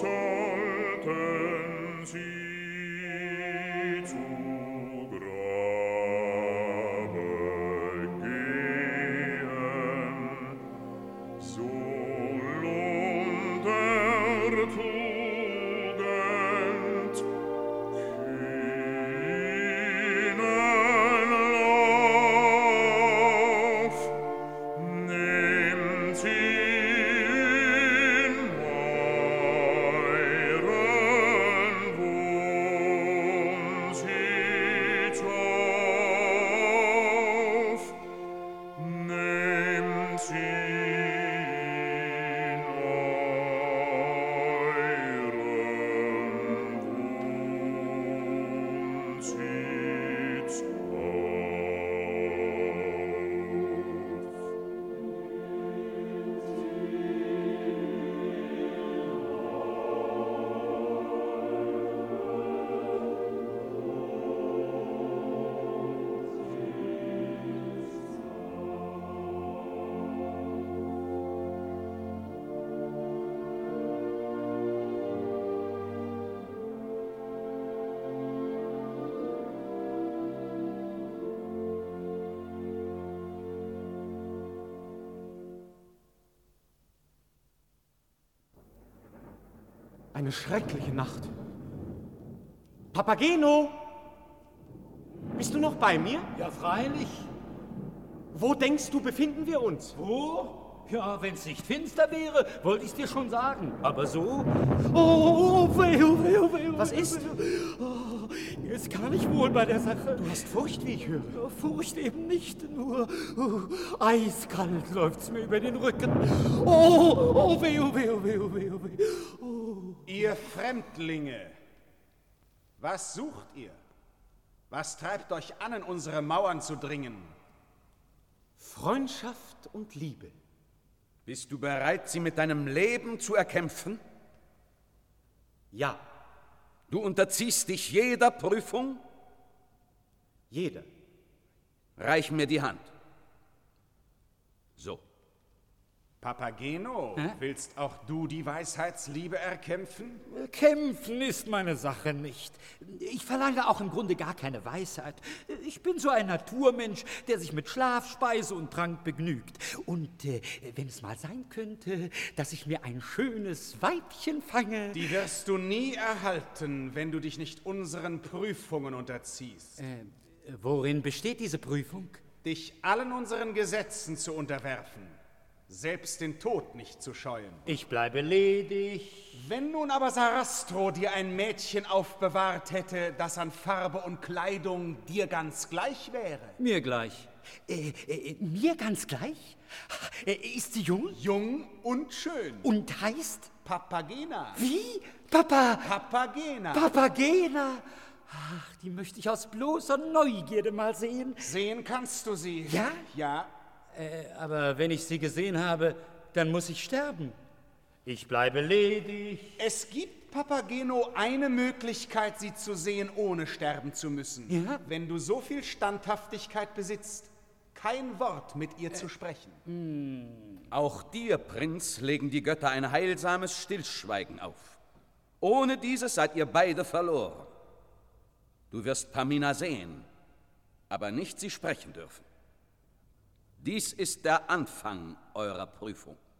sollten sie zu Grabe gehen, so lohnt der Tugend keinen Lauf. Nehmt sie in euren Wohnsitz auf, nehmt sie in euren Wohnsitz Eine schreckliche Nacht. Papageno! Bist du noch bei mir? Ja, freilich. Wo denkst du, befinden wir uns? Wo? Ja, wenn's nicht finster wäre, wollte ich's dir schon sagen. Aber so? Oh, weh, oh, weh, oh, weh, oh, Was ist? Oh, mir ist gar nicht wohl bei der Sache. Du hast Furcht, wie ich höre. Ja, Furcht eben nicht, nur eiskalt läuft's mir über den Rücken. Oh, weh, oh, weh, oh, weh, oh, weh, oh, weh. Oh. Ihr Fremdlinge, was sucht ihr? Was treibt euch an, in unsere Mauern zu dringen? Freundschaft und Liebe. Bist du bereit, sie mit deinem Leben zu erkämpfen? Ja, Du unterziehst dich jeder Prüfung? jeder. Reich mir die Hand. So. Papageno, willst auch du die Weisheitsliebe erkämpfen? Kämpfen ist meine Sache nicht. Ich verlange auch im Grunde gar keine Weisheit. Ich bin so ein Naturmensch, der sich mit Schlaf, Speise und Trank begnügt. Und wenn es mal sein könnte, dass ich mir ein schönes Weibchen fange... Die wirst du nie erhalten, wenn du dich nicht unseren Prüfungen unterziehst. Worin besteht diese Prüfung? Dich allen unseren Gesetzen zu unterwerfen. Selbst den Tod nicht zu scheuen. Ich bleibe ledig. Wenn nun aber Sarastro dir ein Mädchen aufbewahrt hätte, das an Farbe und Kleidung dir ganz gleich wäre. Mir gleich. Mir ganz gleich? Ist sie jung? Jung und schön. Und heißt? Papagena. Wie? Papa? Papagena. Papagena. Ach, die möchte ich aus bloßer Neugierde mal sehen. Sehen kannst du sie. Ja? Ja. Aber wenn ich sie gesehen habe, dann muss ich sterben. Ich bleibe ledig. Es gibt, Papageno, eine Möglichkeit, sie zu sehen, ohne sterben zu müssen. Ja? Wenn du so viel Standhaftigkeit besitzt, kein Wort mit ihr zu sprechen. Auch dir, Prinz, legen die Götter ein heilsames Stillschweigen auf. Ohne dieses seid ihr beide verloren. Du wirst Pamina sehen, aber nicht sie sprechen dürfen. Dies ist der Anfang eurer Prüfung.